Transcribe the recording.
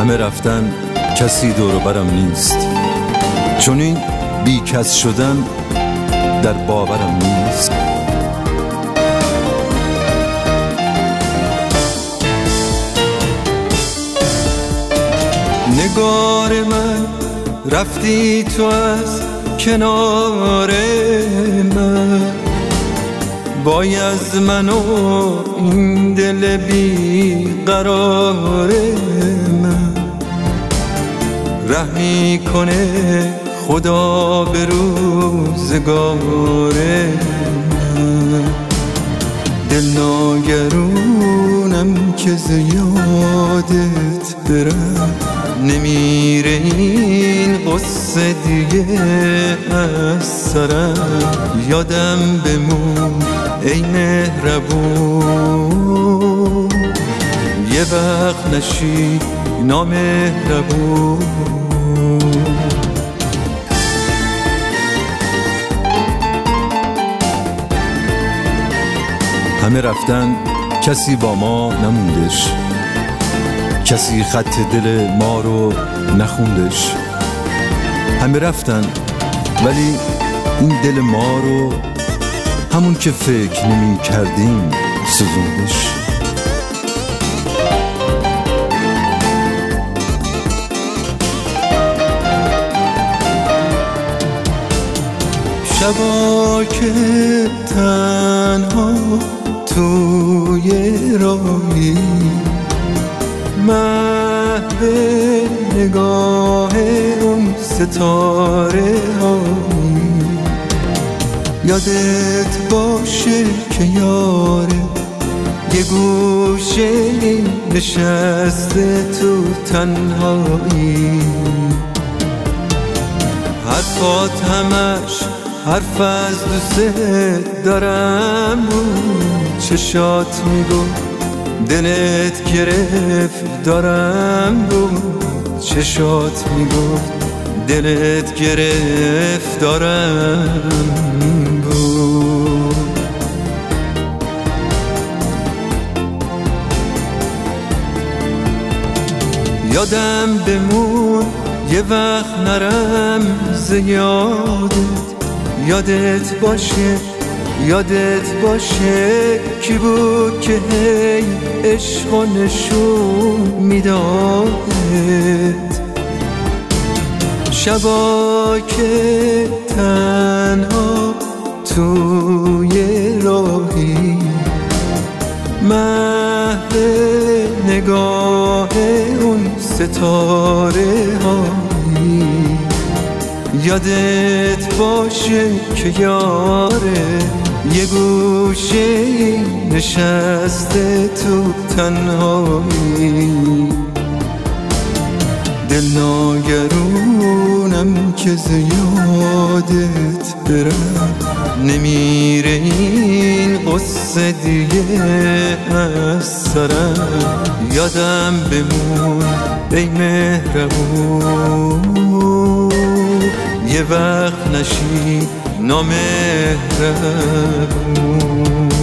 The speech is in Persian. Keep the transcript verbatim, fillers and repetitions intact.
همه رفتن کسی دور و برم نیست، چون این بی کس شدن در باورم نیست. نگار من رفتی تو از کنار من، وای از من و این دل بی قرار من. رحمی کنه خدا به روزگار من، دل ناگرونم که زیادت برم، نمیره این قصه دیگه از سرم. یادم بمون ای مهربون، یه وقت نشی نامهربون. همه رفتن کسی با ما نموندش، کسی خط دل ما رو نخوندش. همه رفتن ولی این دل ما رو همون که فکر نمی کردیم سوزوندش. شبا که تنها توی راهی، محو نگاه اون ستاره هایی، یادت باشه که یاره یه گوشه نشسته تو تنهایی. حرفات همش حرف از دوست دارم بود، چشات میگفت دلت گرفت دارم بود، چشات میگفت دلت گرفت دارم بود. یادم بمون یه وقت نرم زیادت، یادت باشه یادت باشه کی بود که هی عشق و نشون میدادت. شبا که تنها توی راهی، محو نگاه اون ستاره هایی، یادت باشه که یاره یه گوشه نشسته تو تنهایی. دل ناگرونم که زیادت برم، نمیره این قصه دیگه از سرم. یادم بمون ای مهربون، یه وقت نشی نامهربون.